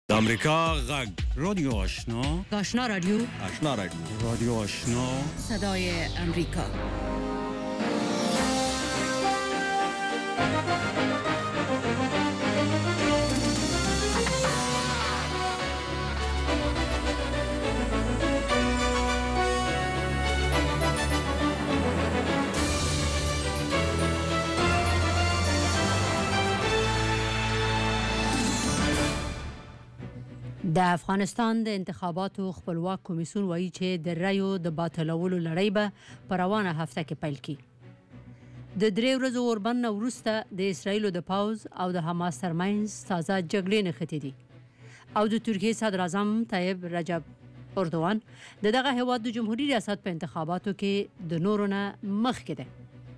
د امریکا غږ رادیو آشنا رادیو رادیو آشنا صدای امریکا. د افغانستان د انتخاباتو خپلواک کمیسیون وایي چې د رایو د باطلولو لړۍ به په روانه هفته کې پیل کړي. د 3 ورځو اوربند وروسته د اسرایلو د پوځ او د حماس ترمنځ تازه جګړې نښتې دي او د ترکیې صدر اعظم طیب رجب اردوان دغه هیواد د جمهوریت ریاست په انتخاباتو کې د نورو نه مخکې دی.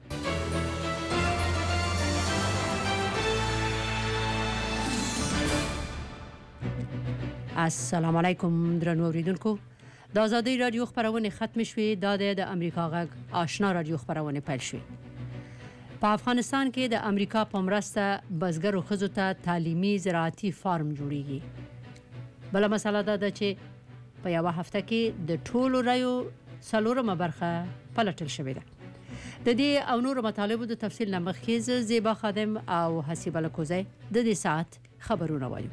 السلام علیکم درنو اوریدونکو. د آزادۍ رادیو خبرونه ختم شوې. د امریکا غږ آشنا رادیو خبرونه پیل شوې. په افغانستان کې د امریکا په مرسته بزګرو ښځو ته تعلیمي زراعتي فارم جوړیږي. بل مسله دا ده چې په یو هفته کې د ټولو رایو څلورمه برخه پلټل شوې ده. د دې او نور مطالبو د تفصیل نه مخکې زیبا خادم او حسیبه لکوزی د دې ساعت خبرونه وایو.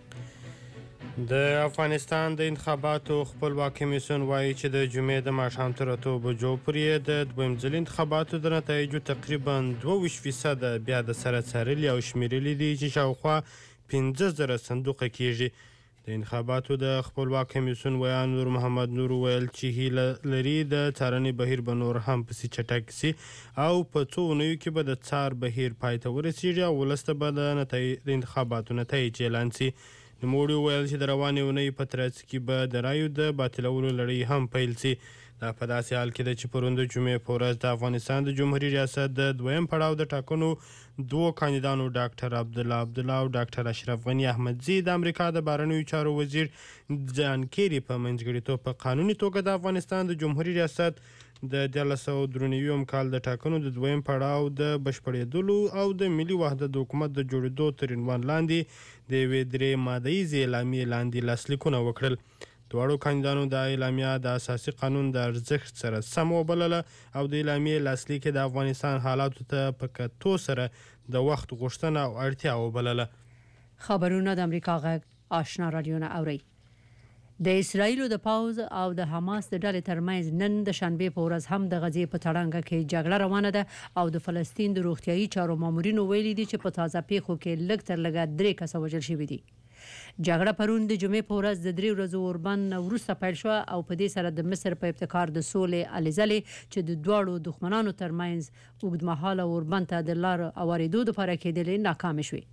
د افغانستان د انتخاباتو خپلواک کمیسیون وایي چې د جمعې د ماښام تر 8 بجو پورې د دویم ځل انتخاباتو د نتایجو تقریبا 22% بیا د سره څارلي او شمیرلي دي چې شاوخوا 15,000 صندوقه کیږي. د انتخاباتو د خپلواک کمیسیون ویان نور محمد نور ویل چې هیله لري د څارنې بهیر به نور هم پسې چټک سي او په څو اونیو کې به د څار بهیر پای ته ورسیږي او ولسته به د انتخاباتو نتایج اعلان سي. نوموړي وویل چې د روانې اونۍ په ترڅ کې به د رایو د باطلولو لړۍ هم پیل سي. دا په داسې حال کې ده چې پرون د جمعې په ورځ د افغانستان د جمهوریت ریاست د دویم پړاو د ټاکنو دوو کاندیدانو ډاکټر عبدالله او ډاکټر اشرف غني احمدزي د امریکا د بهرنیو چارو وزیر جان کیری په منځګړیتوب په قانوني توګه د افغانستان د جمهوریت ریاست د 1993 کال د ټاکنو د دویم پړاو د بشپړېدلو او د ملي وحدت حکومت د جوړېدو تر عنوان لاندې د یوې 3 مادهیزې اعلامیې لاندې لاسلیکونه وکړل. دواړو کاندیدانو د اعلامیه د اساسي قانون د ارزښت سره سم وبلله او د اعلامیې لاسلیک د افغانستان حالاتو ته په کتو سره د وخت غوښتنه او اړتیا وبلله. خبرونه د امریکا غږ آشنا رادیو نه اوري. د اسرایلو د پوځ او د حماس د ډلې ترمنځ نن د شنبې په ورځ هم د غزې په تړانګه کې جګړه روانه ده او د فلسطین د روغتیايي چارو مامورینو ویلي دي چې په تازه پیښو کې لږ تر لږه 3 کسه وژل شوي دي. جګړه پرون د جمعې په ورځ د 3 ورځو اوربند وروسته پیل شوه او په دې سره د مصر په ابتکار د سولې الیزلې چې د دواړو دښمنانو ترمنځ اوږدمهاله اوربند ته د لار اوریدو لپاره کېدلې ناکام شوې.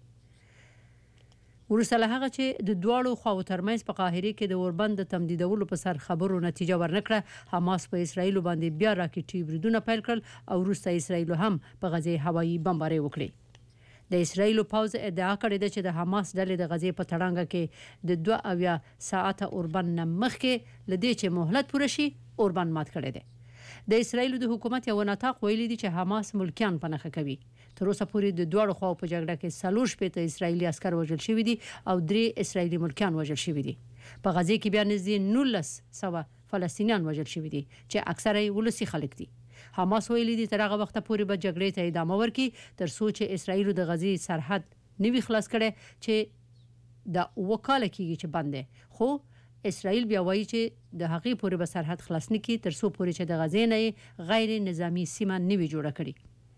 وروسته له هغه چې د دواړو خواو ترمنځ په قاهره کې د اوربند د تمدیدولو په سر خبرو نتیجه ورنکړه، حماس په اسرایلو باندې بیا راکټي بریدونه پیل کړل او وروسته اسرایلو هم په غزې هوایي بمبارۍ وکړې. د اسرایلو پوځ ادعا کړې ده چې د حماس ډلې د غزې په تړانګه کې د 2 ساعته اوربند نه مخکې لدې چې مهلت پوره شي اوربند مات کړی دی. د اسرایلو د حکومت یو نطاق ویلي دی چې حماس ملکیان په نښه کوي. تر اوسه پورې د دواړو خواو په جګړه کې 40 اسرایلي عسکر وژل شوي دي او 3 اسرایلي ملکیان وژل شوي دي. په غزې کې بیا نږدې 1900 فلسطینیان وژل شوي دي چې اکثره یې ولسي خلک دي. حماس ویلي دي تر هغه وخته پورې به جګړې ته ادامه ورکړي تر څو چې اسرایلو د غزې سرحد نوي خلاص کړي چې د وکاله کېږي چې بند دی. خو اسرائیل بیا وایي چې د هغې پورې به سرحد خلاص نه کړي تر څو پورې چې د غزې نه غیر نظامي سیمه نوي جوړه کړي.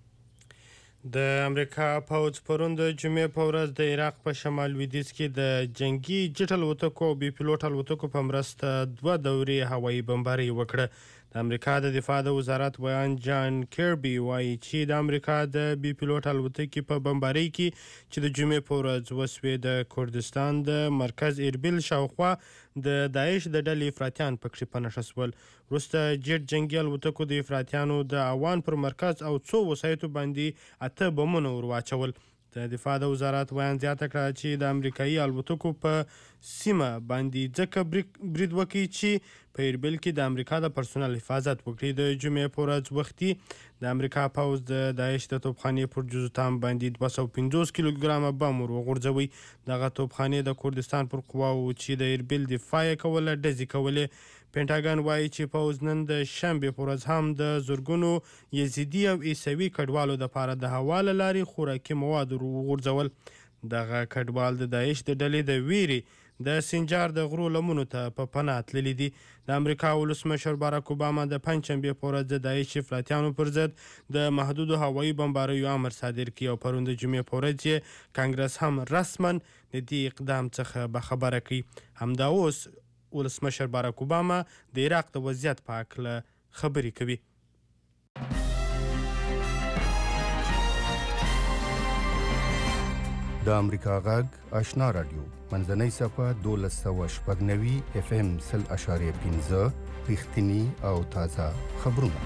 د امریکا پوځ پرون د جمعې په ورځ د عراق په شمال لویدیځ کې د جنگي جټ الوتکو او بي پیلوټ الوتکو په مرسته 2 دورې هوایي بمبارۍ وکړه. د امریکا د دفاع د وزارت ویان جان کیربي وایي چې د امریکا د بي پیلوټ الوتکې په بمبارۍ کې چې د جمعې په ورځ وسوې د کردستان د مرکز اربیل شاوخوا د داعش د ډلې افراطیان پکې په نښه شول. وروسته جټ جنگي الوتکو د افراطیانو د اوان پر مرکز او څو وسایطو باندې 8 بمونه ور واچول. د دفاع د وزارت ویان زیاته کړه چې د امریکایي الوتکو په سیمه باندې ځکه برید وکړي چې په ایربیل کې د امریکا د پرسونل حفاظت وکړي. د جمعې په ورځ وختي د امریکا پوځ د داعش د توپخانې پر جوزتان باندې 250 کیلوګرامه بم ور وغورځوي. دغه توپخانې د کردستان پر قواو چې د ایربیل دفاع کوله ډزې کولې. پینټاګن وایي چې پوځ نن د شنبې په ورځ هم د زرګونو یزیدي او عیسوي کډوالو دپاره د هوا له لارې خوراکي مواد وغورځول. دغه کډوال د داعش د ډلې د ویرې د سنجار د غرو لمنو ته په پناه تللي دي. د امریکا ولسمشر باراک اوباما د پنجشنبې په ورځ د داعش افراطیانو پر ضد د محدودو هوایي بمباریو امر صادر کړي او پرون د جمعې په ورځ یې کانګرس هم رسما د دې اقدام څخه بخبره کړي. همدا اوس ولسمشر باراک اوباما د عراق د وضعیت په هکله خبرې کوي. د امریکا غږ آشنا رادیو منځنۍ صفحه 1290 FM 0.5 رښتینی او تازه خبرونه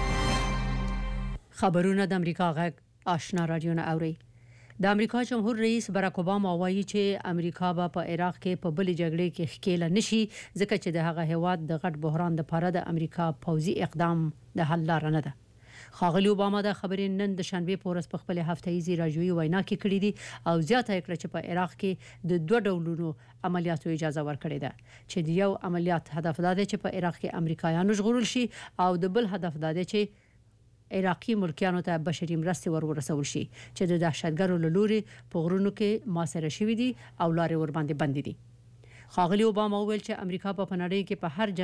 د امریکا غږ آشنا رادیو نه اوري. د امریکا جمهور رئیس باراک اوباما وایي چې امریکا به په عراق کې په بلې جګړې کې ښکېله نشي ځکه چې د هغه هیواد د غټ بحران لپاره د امریکا پوځي اقدام د حل لاره نه ده. ښاغلي اوباما د خبرې نن د شنبې په ورځ په خپل هفتهیزي راډیویي وینا کې کړې دي او زیاته کړه چې په عراق کې د دوه ډولونو عملیاتو اجازه ورکړې ده چې د یو عملیات هدف دا دی چې په عراق کې امریکایانو ژغورل شي او د بل هدف دا دی چې عراقي ملکیانو ته بشري مرستې ورسول شي چې د دهشتګرو له لوري په غرونو کې محاصره شوي دي او لارې ورباندې بندې دي. ښاغلي اوباما وویل چې امریکا په نړۍ کې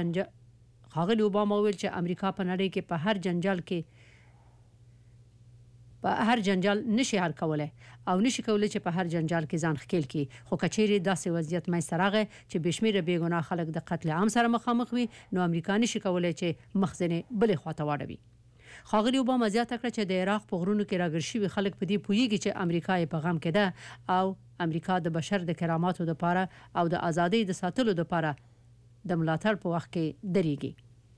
په هر جنجال نشي حل کولای او نشي کولای چې په هر جنجال کې ځان ښکیل کړي. خو کچېرې داسې وضعیت منځته راغی چې بشمیره بېګناه خلک د قتل عام سره مخامخ وي نو امریکا نشي کولای چې مخزنې بلې خواته واړوي. ښاغلي اوباما زیاته کړه چې د عراق په غرونو کې راګر شوي خلک په دې پوهیږي چې امریکا یې په غم کې ده او امریکا د بشر د کراماتو لپاره او د ازادۍ د ساتلو لپاره د ملاتړ په وخت کې درېږي.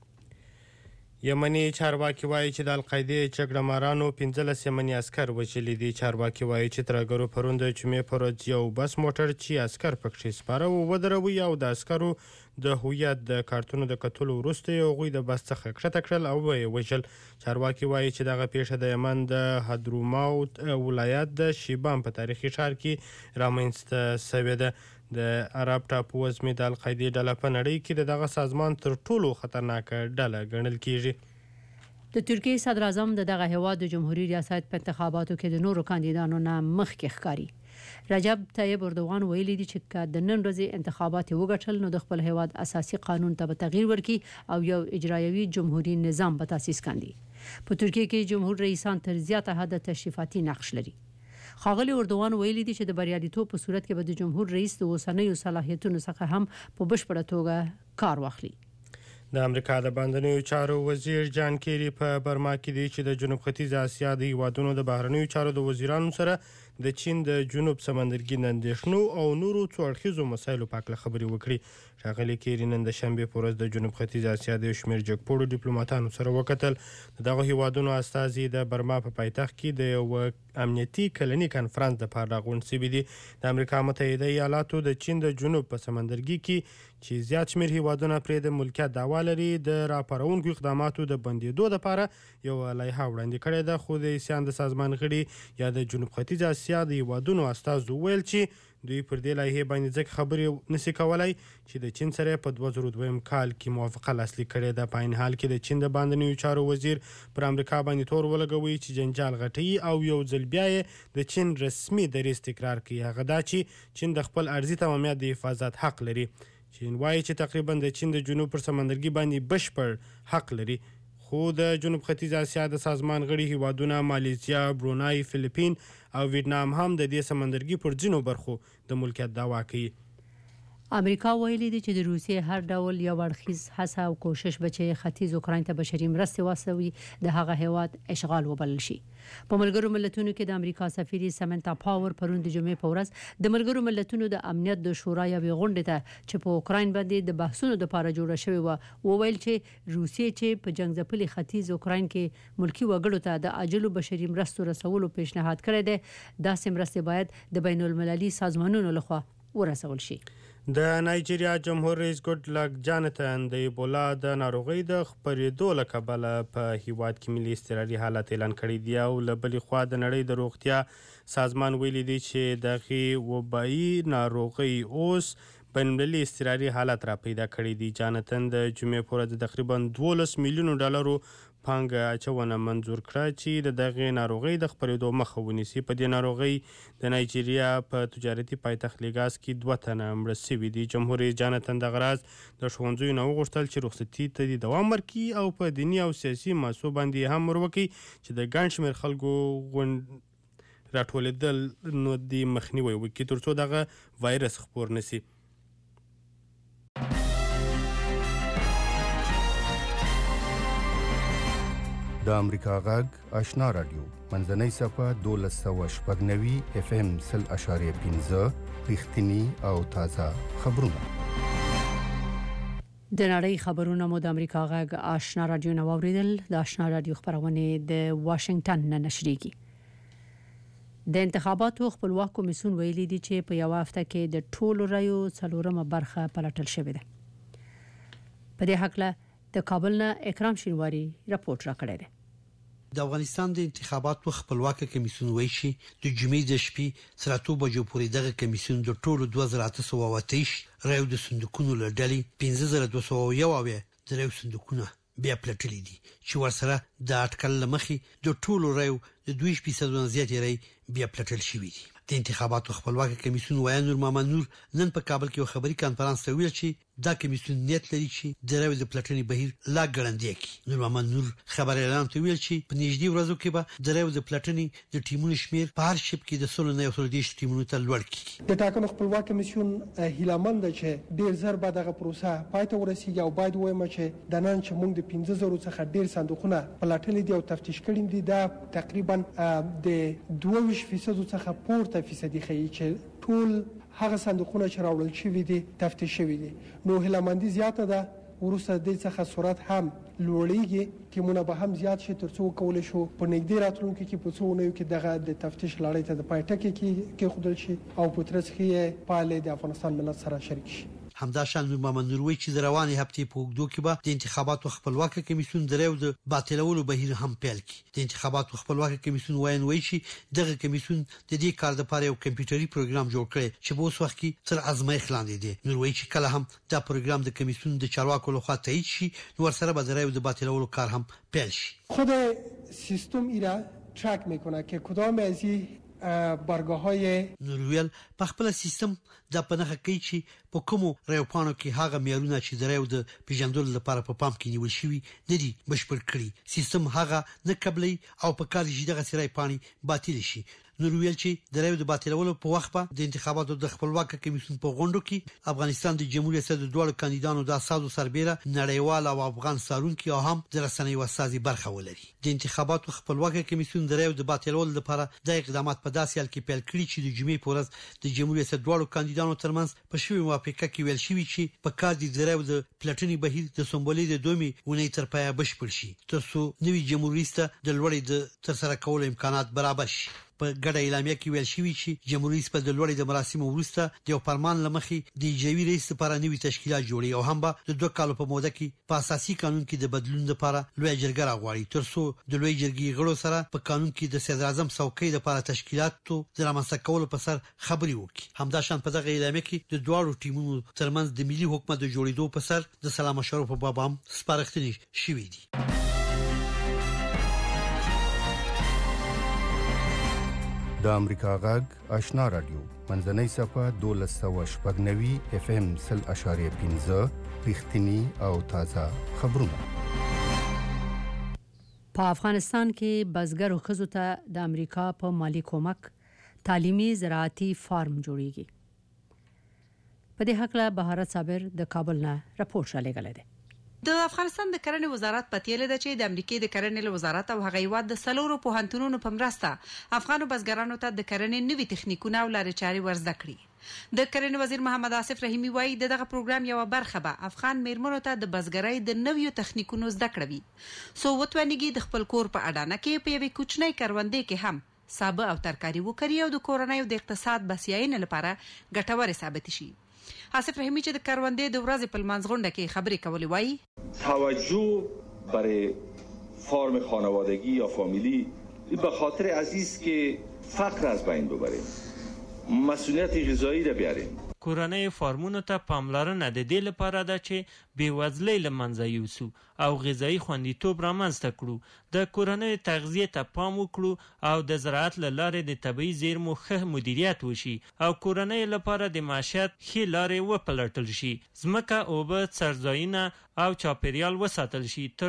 یمني چارواکي وایي چې د القاعدې جګړه مارانو 15 یمني عسکر وژلي دي. چارواکي وایي چې ترهګرو پرون د جمعې پر ورځ یو بس موټر چې عسکر پکښې سپاره و ودروي او د عسکرو د هویت د کارتونو د کتلو وروسته یې هغوی د بس څخه کښته کړل او یې وژل. چارواکي وایي چې دغه پیښه د یمن د حضرموت ولایت د شیبان په تاریخي ښار کې رامنځته شوې ده. د عرب ټاپو وزمې د القاعدې ډله په نړۍ کې د دغه سازمان تر ټولو خطرناکه ډله ګڼل کیږي. د ترکیې صدر اعظم دغه هیواد د جمهوریت ریاست په انتخاباتو کې د نورو کاندیدانو نه مخکې ښکاري. رجب طیب اردوغان ویلي دي چې د نن ورځې انتخابات وګټل نو د خپل هیواد اساسي قانون ته به تغییر ورکړي او یو اجرایوي جمهوریت نظام به تاسیس کړي. په ترکیه کې جمهور رئیسان تر زیاته حد تشریفاتي نقش لري. ښاغلي اردوغان ویلي دي چې د بریالیتوب په صورت کې به د جمهور رئیس د اوسنیو صلاحیتونو څخه هم په بشپړه توګه کار واخلي. د امریکا د باندنیو چارو وزیر جان کیری په برما کې دی چې د جنوب ختیځ اسیا د هیوادونو د بهرنیو چارو د وزیرانو سره د چین د جنوب سمندرګي د اندېښنو او نورو څو اړخیزو مسایلو په هکله خبرې وکړي. ښاغلي کیری نن د شنبې په ورځ د جنوب ختیځ اسیا د یو شمېر جګپوړو ډیپلوماتانو سره وکتل. د دغو هیوادونو استازي د برما په پایتخت کې د یو امنیتي کلني کنفرانس دپاره راغونډ شوي دي. د امریکا متحده ایالاتو د چین د جنوب په سمندرګي کې چې زیات شمېر هیوادونه پرې د ملکیت دعوا لري د راپارونکو اقداماتو د بندېدو لپاره یو لایحه وړاندې کړې ده. خو د اسیان د سازمان غړي یا د جنوب ختیځ اسیا د هیوادونو استازو ویل چې دوی پر دې لایحې باندې ځکه خبرې نشي کولای چې د چین سره په 2002 کال کې موافقه لاسلیک کړې ده. په عین حال کې د چین د باندنیو چارو وزیر پر امریکا باندې تور ولګوي چې جنجال غټي او یو ځل بیا د چین رسمي دریځ تکرار کوي. هغه دا چې چین د خپل ارضي تمامیت د حفاظت حق لري. چین وایي چې تقریبا د چین د جنوب پر سمندرګي باندې بشپړ حق لري. خو د جنوب ختیځ اسیا د سازمان غړي هیوادونه مالیزیا، برونای، فلیپین او ویتنام هم د دې سمندرګي پر ځینو برخو د ملکیت دعوا کوي. امریکا ویلي دي چې د روسیې هر ډول یو اړخیز هڅه او کوشش به چې ختیځ اوکراین ته بشري مرستې واستوي د هغه هیواد اشغال وبلل شي. په ملګرو ملتونو کې د امریکا سفیر سمنتا پاور پرون د جمعې په ورځ د ملګرو ملتونو د امنیت د شورا یوې غونډې ته چې په اوکراین باندې د بحثونو لپاره جوړه شوې وه وویل چې روسیې چې په جنګ ځپلي ختیځ اوکراین کې ملکی وګړو ته د عاجلو بشري مرستو رسولو پیشنهاد کړی دی داسې مرستې باید د بین المللي سازمانونو لخوا ورسول شي. د نایجیریا جمهور رئیس ګډلک جانتن د ایبولا د ناروغۍ د خپرېدو له کبله په هیواد کې ملي اضطراري حالت اعلان کړی دی او له بلې خوا د نړۍ د روغتیا سازمان ویلي دی چې دغې وبایي ناروغۍ اوس بینالمللي اضطراري حالت را پیدا کړی دی. جانتن د جمعې په ورځ تقریبا 12 میلیونو ډالرو پانګه اچونه منظور کړه چې د دغې ناروغۍ د خپرېدو مخه ونیسي. په دې ناروغۍ د نایجیریا په تجارتي پایتخت لیګاس کې 2 تنه مړه شوي دي. جمهور رئیس جانتن دغه راز د ښوونځیو نه وغوښتل چې رخصتي ته دوام ورکړي او په دیني او سیاسي مسو باندې هم ور وکړي چې د ګڼ شمېر خلکو راټولېدل نو د مخنیوي وکړي تر څو دغه وایرس خپور نشي. د امریکا غږ آشنا رادیو منځنۍ صفه 1290 اف ام 0.15 رښتینی او تازه خبرونه. د نړۍ خبرونه مو د امریکا غږ آشنا رادیو نو اوریدل. د آشنا رادیو خبرونه د واشنگټن نه نشریږي. د انتخاباتو خپلواک کمیسیون ویلي دی چې په یو هفته کې د ټولو رایو 4مه برخه پلټل شوې ده. په دې حق له د کابل نه اکرام شینواری راپورټ راکړی دی. د افغانستان د انتخاباتو خپلواک کمیسیون وایي چې د جمعې د شپې تر 8 بجو پورې دغه کمیسیون د ټولو 2828 رایو د صندوقونو له ډلې 5201 د رایو صندوقونه بیا پلټلي دي چې ورسره د اټکل لمخې د ټولو رایو د 2% زیاتې رای بیا پلټل شوې دي. د انتخاباتو خپلواک کمیسیون وایي نور محمد نور نن په کابل کې یو خبري کانفرنس ته ویل چې دا کمیسیون نیت لري چې د رایو د پلټنې بهیر لا ګړندی کړي. نور محمد نور خبر اعلان ته ویل چې په نږدې ورځو کې به د رایو د پلټنې د ټیمونو شمیر په هر شپ کې د 130 ټیمونو ته لوړ کړي. د ټاکنو خپلواک کمیسیون هیلمند ده چې ډیر زر به دغه پروسه پای ته ورسیږي او باید وایم چې د نن چې موږ د 15000 څخه ډیر صندوقونه پلټلي دي او تفتیش کړي دي دا تقریبا د 22% څخه پورته فیصدي ښیي چې ټول هغه صندوقونه چې راوړل شوي دي تفتیش شوي دي. نو هیلمندي زیاته ده ورسته د څخه سرعت هم لوړیږي ټیمونه به هم زیات شي تر څو کول شو په نږدې راتلونکو کې په څو نه کې دغه د تفتیش لړۍ ته د پایټک کې خودل شي او په ترڅ کې پاله د افغانستان ملت سره شریک شي. همداشان نور محمد نور وایي چې د روانې هفتې په اوږدو کې به د انتخاباتو خپلواک کمیسیون د رایو د باطلولو بهیر هم پیل کړي. د انتخاباتو خپلواک کمیسیون وایي چې دغه کمیسیون د دې کار لپاره یو کمپیوټري پروګرام جوړ کړي چې په اوس وخت کې تر ازمایښت لاندې دی. نور وایي چې کله هم دا پروګرام د کمیسیون د چارواکو لخوا تایید شي نو ورسره به د رایو د باطلولو کار هم پیل شي. خود سیستم ایرا ترک میکنه که کدام از بارگاه‌های نورویل په خپل سیستم د پنهخه کوي چې په کومو رایوپانو کې هغه معیارونه چې د رایو د پیژندلو لپاره په پام کې نیول شوی نه دي بشپړ کړي. سیستم هغه نه قبلي او په کار دي دغه سړی پانی باطل شي. نورویل چې د رایو د باطلولو په وخت په د انتخاباتو د خپلواک کمیسیون په غونډو کې افغانستان د جمهوریت د دوه کاندیدانو د اساسو سربېره نړیوال او افغان سارونکي او هم د رسنۍ وسازي برخه ولري. د انتخاباتو خپلواک کمیسیون د رایو د باطلولو لپاره د اقدامات په داسې حال کې پیل کړي چې د جمعې په ورځ د جمهوریت د دوه کاندیدانو ترمنځ په شوی موافقه کې ویل شوی چې په کار دي د رایو د پلټنې بهیر د سمبولې د دومي ونې تر پایه بشپړ شي ترڅو نوی جمهوریت د لوړې د تر سره کولو امکانات برابر شي. په ګډه اعلامیه کې ویل شوی چې جمهوریت په د لوړې د مراسمو وروسته د یو فرمان لمخې د جوړی رئیس لپاره نوي تشکیلات جوړي او هم به د 2 کالو په موده کې په اساسي قانون کې د بدلون لپاره لوی جرګه راغواړي ترڅو د لوی جرګې غړو سره په قانون کې د صدر اعظم څوکۍ لپاره تشکیلاتو د رامنځته کولو په سر خبري وکړي. همداشان په دغه اعلامیه کې د دوه ټیمونو ترمنځ د ملي حکومت د جوړېدو په سر د سلام مشورو په باب هم سپارښتنې شوې دي. د امریکا غږ آشنا رادیو منځنۍ صفه 1290 اف ام 0.15 رښتینی او تازه خبرونه. په افغانستان کې بزګر او خزو ته د امریکا په مالی کومک تعلیمي زراعتي فارم جوړیږي. په دې حق له بهارت صابر د کابل نه راپورټ را لګل دی. د افغانستان د کرنې وزارت پتیله ده چې د امریکای د کرنې وزارت او هغه هیواد د سلورو پوهنتونونو په مرسته افغانو بزګرانو ته د کرنې نوي تخنیکونه او لارې چارې ورزده کړي. د کرنې وزیر محمد آصف رحیمی وایي دغه پروګرام یو برخه به افغان میرمنو ته د بزګرۍ د نویو تخنیکونو زده کړوي. سو وتوانیږي د خپل کور په اډانه کې په یوې کوچنۍ کروندې کې هم سابه او ترکاری وکړي او د کورنۍ او د اقتصاد بسیاینې لپاره ګټور ثابت شي. آصف رحیمی چې د کروندې د ورځې په لمانځغونډه کې خبرې کولې وایي توجه برای فرم خانوادگی یا فامیلی به خاطر عزیز که فقر از بین ببریم، مسئولیت غذایی را بیاریم. کورنۍ فارمونو ته پاملرنه د دې لپاره ده چې بېوزلۍ له منځه یوسو او غذایي خوندیتوب رامنځته کړو، د کورنیو تغذیې ته پام وکړو او د زراعت له لارې د طبیعي زیرمو ښه مدیریت وشي او کورنیو لپاره د معیشت ښې لارې وپلټل شي، ځمکه، اوبه، څړځایونه او چاپیریال وساتل شي، تر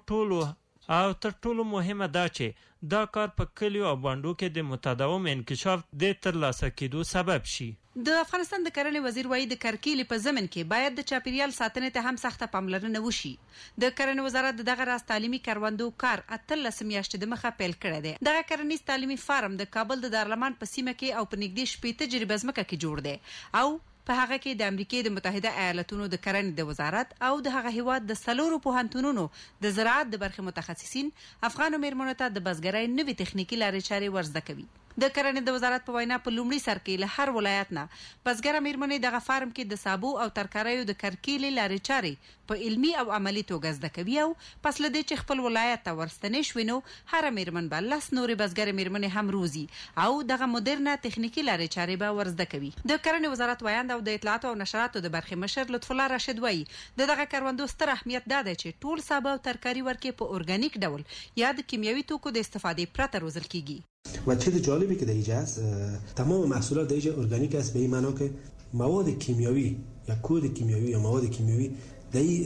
ټولو مهمه دا چې دا کار په کلیو او بانډو کې د متداوم انکشاف د ترلاسه کېدو سبب شي. د افغانستان د کرنې وزیر وایي د کرکیلې په ضمن کې باید د چاپیریال ساتنې ته هم سخته پاملرنه وشي. د کرنې وزارت دغه راز تعلیمي کروندو کار 18 میاشتې د مخه پیل کړی دی. دغه کرنیز تعلیمي فارم د کابل د دارالمان په سیمه کې او په نږدې 18 جریبه ځمکه کې جوړ دی او په هغه کې د امریکای د متحده ایالاتونو د کرنې د وزارت او د هغه هیواد د 4 پوهنتونونو د زراعت د برخې متخصصین افغانو میرمنو ته د بزګرۍ نوې تخنیکی لارې چارې ورزده کوي. د کرنې د وزارت په وینا په لومړي سر کې له هر ولایت نه بزګر میرمنې دغه فارم کې د سابو او ترکاریو د کرکیلې لارې چارې په علمي او عملی توګه زده کوي او پس له دې چې خپل ولایت ته ورستنې شوې نو هر میرمن به 10 نورې بزګر میرمنې هم روزي او دغه مدرنه تخنیکی لارې چارې به ورزده کوي. د کرنې وزارت ویاند او د اطلاعات او نشراتو د برخې مشر لطف الله راشد وایي دغه کروندو ستر اهمیت دا دی چې ټول سابه او ترکاری ورکې په ارګانیک ډول یا د کیمیاوي توکو د استفادې پرته روزل کیږي. و چیز جالبی که در اینجا است تمام محصولات در اینجا ارگانیک است به این معنا که مواد کیمیاوی یا کود کیمیاوی یا مواد کیمیاوی در این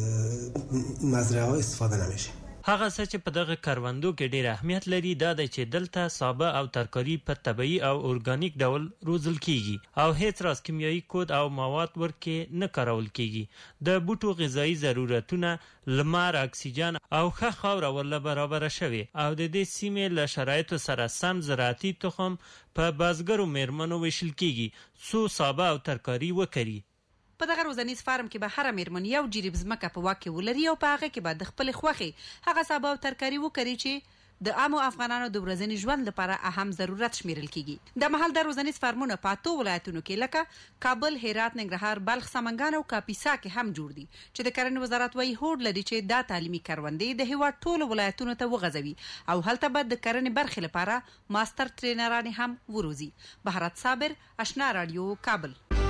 مزرعه ها استفاده نمیشه. هغه څه چې په دغه کروندو کې ډېر اهمیت لري دا دی چې دلته سابه او ترکاري په طبیعي او ارګانیک ډول روزل کیږي او هیڅ راز کیمیاوي کود او مواد ورکې نه کارول کیږي. د بوټو غذایي ضرورتونه، لمر، اکسیجن او ښه خاوره ورله برابره شوې او د دې سیمې له شرایطو سره سم زراعتي تخم په بزګرو میرمنو ویشل کیږي څو سابه او ترکاري وکري. په دغه روزنیز فارم کې به هر میرمن یو جریب ځمکه په واک کې ولري او په هغه کې به د خپل خوخي هغه سابه او ترکاری وکړي چې د عامو افغانانو د ورځني ژوند لپاره اهم ضرورت شمیرل کیږي. د محل د روزنیز فارمونه په 8 ولایتونو کې لکه کابل، هرات، ننګرهار، بلخ، سمنګان او کاپیسا کې هم جوړ دي چې د کرنې وزارت وايي هوډ لري چې دا تعلیمي کروندې د هیواد ټولو ولایتونو ته وغځوي او هلته به د کرنې برخې لپاره ماستر ټرینران هم وروزي. بهارت صابر، آشنا رادیو، کابل.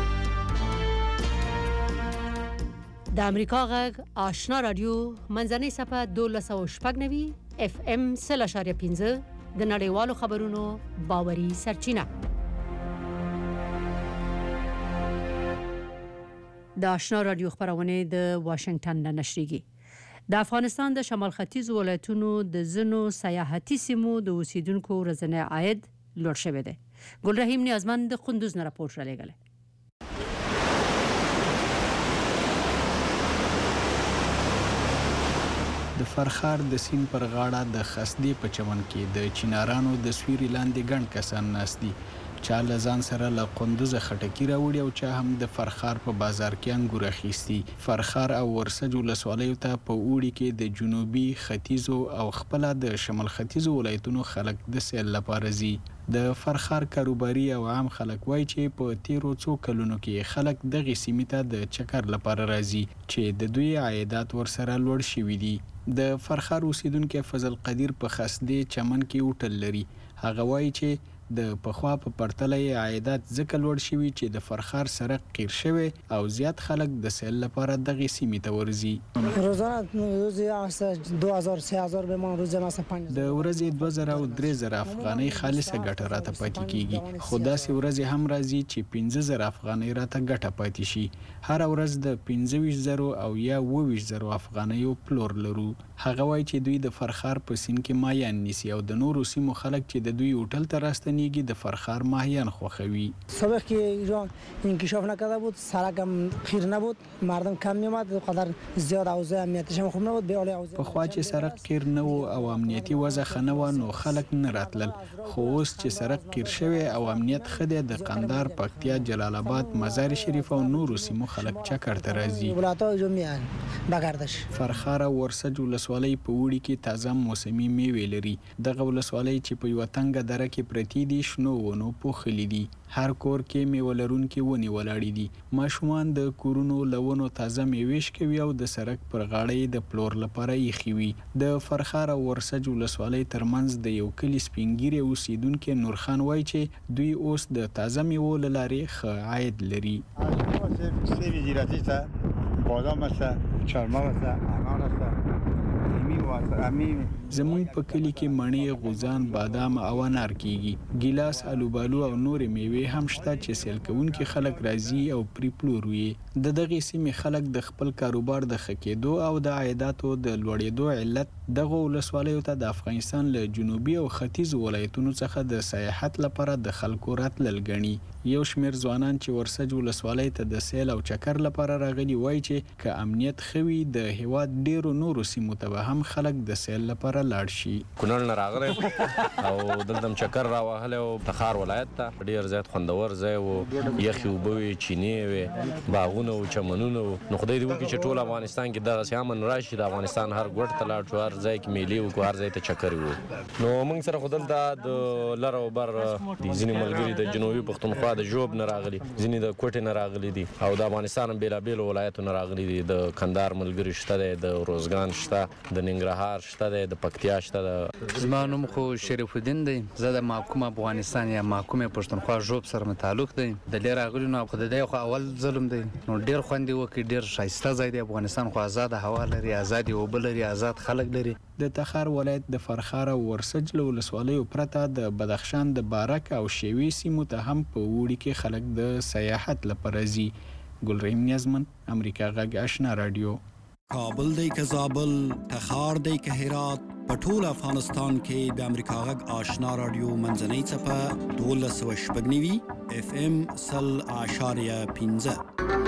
د امریکا غږ آشنا رادیو منځنۍ صفحه 1290 FM 0.5 د نړیوالو خبرونو باوري سرچینه. د آشنا رادیو خبرونه د واشنگټن نه نشریږي. د افغانستان د شمال ختیځ ولایتونو د زنو سیاحتي سیمو د اوسیدونکو ورځنی عاید لوړ شوی دی. ګل رحیم نیازمند د قندوز نه راپور را لېږلی. د فرخار د سیند پر غاړه د خسدې په چمن کې د چینارانو د سویري لاندې ګڼ کسان ناست دي. چا له ځان سره له قندوزه خټکي راوړي او چا هم د فرخار په بازار کې انګور اخیستي. فرخار او ورسج ولسوالیو ته په اوړي کې د جنوبي ختیځو او خپله د شمال ختیځو ولایتونو خلک د سیل لپاره ځي. د فرخار کاروباري او عام خلک وایي چې په تیرو څو کلونو کې خلک دغې سیمې ته د چکر لپاره راځي چې د دوی عایدات ورسره لوړ شوي دي. د فرخار اوسیدونکي فضل قدیر په خسدې چمن کې هوټل لري. هغه وایي چې د پخوا په پرتله یې عایدات ځکه لوړ شوي چې د فرخار سړک قیر شوی او زیات خلک د سیل لپاره دغې سیمې ته ورځي. د ورځې 2000 او 3000 افغانۍ خالصه ګټه راته پاتې کیږي، خو داسې ورځې هم راځي چې 15000 افغانۍ راته ګټه پاتې شي. هر ورځ د 25000 او یا 22000 افغانیو پلور لرو. هغه وایي چې دوی د فرخار په سیند کې ماهیان نیسي او د نورو سیمو خلک چې د دوی هوټل ته راستنیږي د فرخار ماهیان خوښوي. سابق که ایران انکشاف نکرده بود، سرک هم خیر نبود، مردم کم میومد، قدر زیاد اوضاع امنیتیش هم خوب نبود. په خوا چې سرک قیر نه و او امنیتي وضع ښه نه وه نو خلک نه راتلل، خو اوس چې سرک قیر شوی او امنیت ښه دی د قندهار، پکتیا، جلال آباد، مزار شریف او نورو سیمو خلک چکر ته راځي. فرخار او ورسج ولسوالۍ ولسوالۍ په وړي کې تازه موسمي میوې لري. دغه ولسوالۍ چې په یوه تنګه دره کې پرتې دي شنو ونو پوښلي دي. هر کور کې میوه لرونکي ونې ولاړې دي. ماشومان د کورونو له ونو تازه میوې شکوي او د سړک پر غاړه د پلور لپاره ایښي وي. د فرخار او ورسج ولسوالۍ ترمنځ د یو کلي سپین ږیری اوسیدونکي نورخان وایي چې دوی اوس د تازه میوو له لارې ښه عاید لري. سیب زیرتی ته بادام هسته، چهارمغز هسته، انار هسته. زمونږ په کلی کې مڼې، غوزان، بادام او انار کیږي. ګیلاس، الوبالو او نورې میوې هم شته چې سیل کوونکي خلک راځي او پرې پلور وي. د دغې سیمې خلک د خپل کاروبار د ښه کېدو او د عایداتو د لوړېدو علت دغه ولسوالیو ته د افغانستان له جنوبي او ختیځو ولایتونو څخه د سیاحت لپاره د خلکو راتلل ګڼي. یو شمېر ځوانان چې ورسج ولسوالۍ ته د سیل او چکر لپاره راغلي وایي چې که امنیت ښه وي د هېواد ډېرو نورو سیمو ته به هم خلک د سیل لپاره لاړ شي. کونړ نه راغلی او دلته م چکر راوهلی او تخار ولایت ته ډېر زیات خوندور ځای و. یخې اوبه وې، چینې وې، باغونه و، چمنونه و. نو خدای دې وکړي چې ټول افغانستان کې دغسې امن راشي. د افغانستان هر ګوټ ته لاړ شو، هر ځای کې میلې وکړو، هر ځای ته چکر وو. نو موږ سره خو دلته د لر او بر ځینې ملګري د جنوبي پښتونخوا د ژوب نه راغلي، ځینې د کوټې نه راغلي دي او د افغانستان بېلابېلو ولایتو نه راغلي دي. د کندهار ملګري شته دی، د روزګان شته، د ننګرهار شته دی، د پکتیا شته ده. زما نوم خو شریف الدین دی. زه د محکوم افغانستان یا محکوم پښتونخوا ژوب سره متعلق دی. د لې راغلي نو خو د دې خو اول ظلم دی. نو ډېر خوند یې وکړي، ډېر ښایسته ځای دی. افغانستان خو آزاده هوا لري، آزادې اوبه لري، آزاد خلک لري. د تخار ولایت د فرخار او ورسج له ولسوالیو پرته د بدخشان د بارک او شیوي سیمو ته هم په وړي کې خلک د سیاحت لپاره ځي. ګلرحیم نیازمن، امریکا غږ آشنا رادیو. کابل دی که زابل، تخار دی که هرات، په ټول افغانستان کې د امریکا غږ آشنا رادیو منځنۍ څپه 1290 FM 0.15.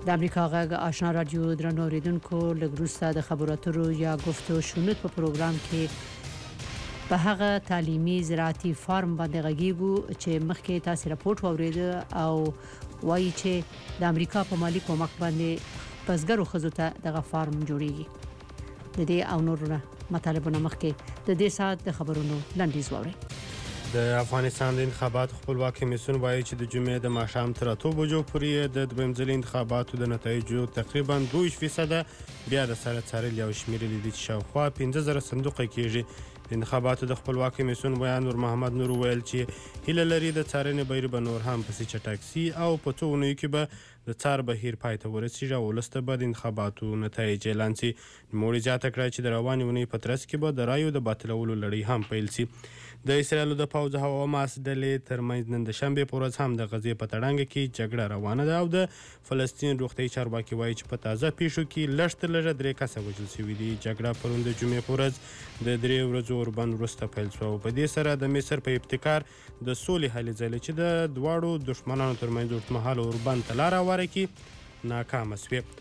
د امریکا غږ آشنا رادیو درنو اوریدونکو لګروسته د خبرو اترو یا گفتگو شنود په پروګرام کې په هغه تعلیمي زراعتي فارم باندې غږیږو چې مخکې تاسو راپورټ واورید او وایي چې د امریکا په مالی کومک باندې بزګرو خزو ته دغه فارم جوړیږي. د دې او نورو مطالبونو مخکې د دې سات د خبرونو لنډیز واورئ. د افغانستان د انتخاباتو خپلواک کمیسیون وایي چې د جمعې د ماښام تر 8 بجو پورې د دویم ځل انتخاباتو د نتایجو تقریبا 22% بیا د سره څارل یو شمیرل دي چې شاوخوا 15000 صندوقه کېږي. د انتخاباتو د خپلواک کمیسیون بیان نور محمد نور ویل چې هیله لري د څارنې بهیر به نور هم پسې چټک سي او په څو اونیو کې به د څار بهیر پای ته ورسیږي او ولس ته به د انتخاباتو نتایج اعلان سي. نوموړي زیاته کړه چې د روانې اونۍ په ترڅ کې به د رایو د باطلولو لړۍ هم پیل سي. د اسرائیلو د پوځ هوا ماس ډلې ترمنځ نن د شنبې په ورځ هم د غزې په تړانګه کې جګړه روانه ده او د فلسطین روغتیايي چارواکي وایي چې په تازه پیښو کې لږ تر لږه 3 کسه وژل شوي دي. جګړه پرون د جمعې په ورځ د 3 ورځو اوربند وروسته پیل شوه او په دې سره د مصر په ابتکار د سولې هلې ځلې چې د دواړو دښمنانو ترمنځ اوږدمهاله اوربند ته لاره هواره کړي ناکامه سوې.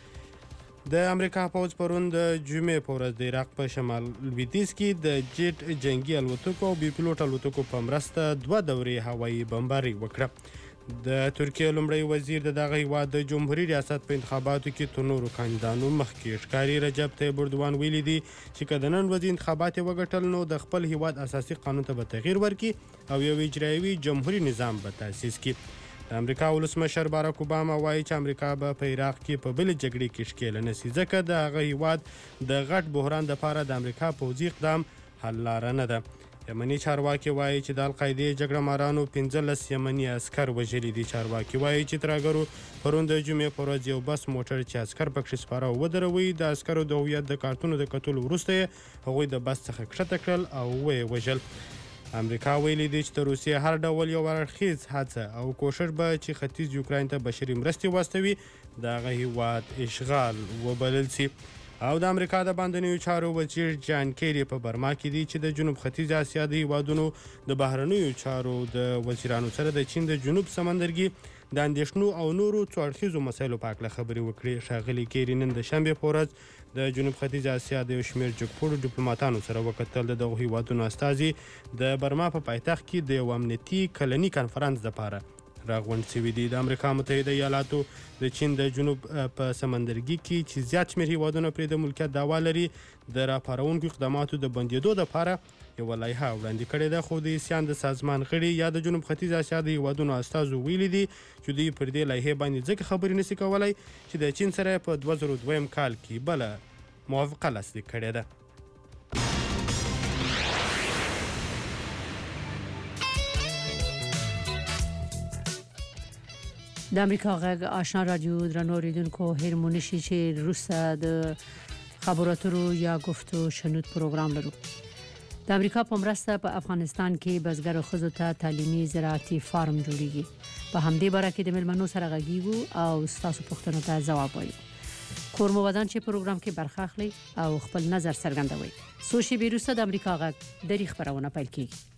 د امریکا پوځ پرون د جمعې په ورځ د عراق په شمال لویدیځ کې د جیټ جنگي الوتکو او بي پلوټ الوتکو په مرسته 2 دورې هوایي بمباري وکړه. د ترکیه لومړی وزیر د دغه هیواد د جمهوریت ریاست په انتخاباتو کې تر نورو کاندیدانو مخکې ښکاري رجب طیب اردوان ویلي دي چې که د نن ورځې انتخابات یې وګټل نو د خپل هیواد اساسي قانون ته به تغییر ورکړي او یو اجرایوي جمهوریت نظام به تاسیس کړي. د امریکا ولسمشر باراک اوباما وایي چې امریکا به په عراق کې په بلې جګړې کې ښکېله نه سي ځکه د هغه هیواد د غټ بحران دپاره د امریکا پوځي اقدام حل لاره نه ده. یمني چارواکي وایي چې د القاعدې جګړه مارانو 15 یمني عسکر وژلي دي. چارواکي وایي چې ترهګرو پرون د جمعې په ورځ یو بس موټر چې عسکر پکښې سپاره ودروي د عسکرو د هویت د کارتونو د کتلو وروسته یې هغوی د بس څخه کښته کړل او ویې وژل. امریکا ویلي دی چې د روسیې هر ډول یو اړخیز هڅه او کوشش به چې ختیځ یوکراین ته بشري مرستې واستوي د هغه هیواد اشغال وبلل سي. او د امریکا د باندنیو چارو وزیر جان کیری په برما کې دی چې د جنوب ختیځ اسیا د هیوادونو د بهرنیو چارو د وزیرانو سره د چین د جنوب سمندرګي د اندېښنو او نورو څو اړخیزو مسایلو په اړه خبرې وکړې. ښاغلي کیری نن د شنبې په ورځ د جنوب ختیځ اسیا د یو شمېر جګپوړو ډیپلوماتانو سره وکتل. د دغو هیوادونو استازي د برما په پایتخت کې د یو امنیتي کلني کنفرانس دپاره راغونډ شوي دي. د امریکا متحده ایالاتو د چین د جنوب په سمندرګي کې چې زیات شمېر هیوادونه پرې د ملکیت دعوا لري د راپارونکو اقداماتو د بندېدو دپاره یوه لایحه وړاندې کړې ده. خو د اسیان د سازمان غړي یا د جنوب ختیځ اسیا د هیوادونو استازو ویلي دي چې دوی پر دې لایحې باندې ځکه خبرې نشي کولی چې د چین سره په 2002 کال کې بله موافقه لاسلیک کړې ده. د امریکا غږ آشنا رادیو درنو اوریدونکو هرمونی شي چې روسه د خبرو اترو یا گفتگو شنود پروګرام لرو. د امریکا په مرسته په افغانستان کې بزګر خزو ته تعلیمي زراعتي فارم جوړیږي. په همدې باره کې د ملمنو سره غږیږو او تاسو پوښتنو ته ځواب وایو. کورمو ودان چې پروګرام کې برخه اخلي او خپل نظر څرګندوي. سوشي بیروسه د امریکا غږ د خبرونه پیل کیږي.